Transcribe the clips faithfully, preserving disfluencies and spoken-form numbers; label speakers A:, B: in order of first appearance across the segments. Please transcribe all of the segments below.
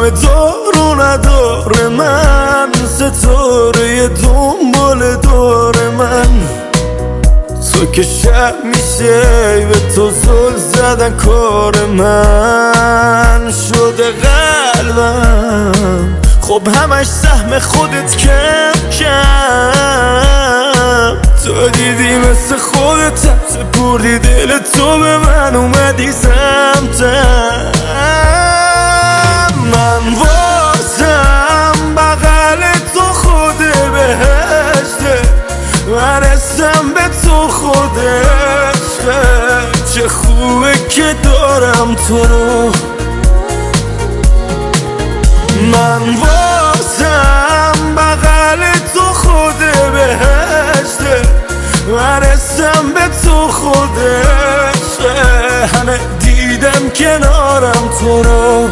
A: دارو نداره من، ستاره دنبال دور من. تو که شب میشه به تو زل زدن کار من شده قلبم. خب همش سهم خودت کم کم، تو دیدی مثل خودت سپردی دل تو به من، اومدی سمتم. من واسم بغل تو خود بهشته، ورستم به تو خود عشقه. چه خوبه که دارم تو رو. من واسم بغل تو خود بهشته، ورستم به تو خود عشقه. همه دیدم کنارم تو رو.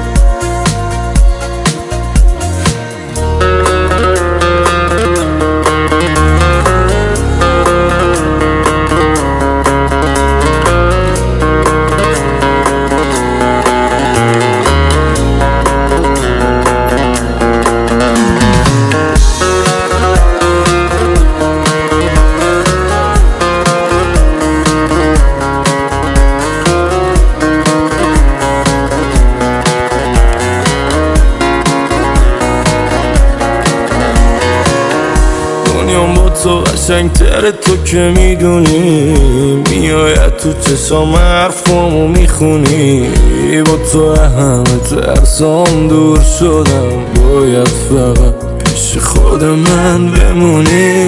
A: با تو قشنگتر تو که میدونی، میاید تو چشام حرفامو میخونی. با تو همه ترسام دور شدم، باید فقط پیش خود من بمونی.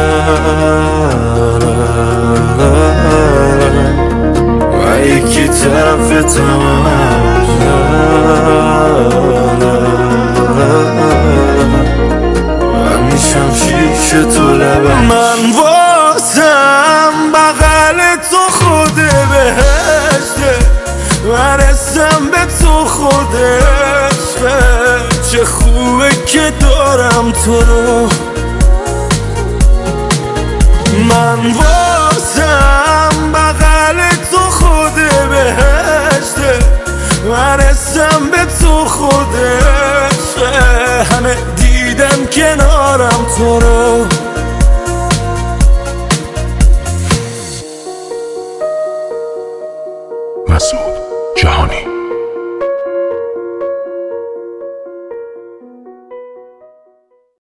A: و یکی طرف تمام من واسم بغل تو خود بهشته، ورستم به تو خود عشقه. چه خوبه که دارم تو رو. من واسم بغل تو خود بهشته، ورستم به تو خود عشقه. همه دیدم کنارم تو رو.
B: مسعود جهانی.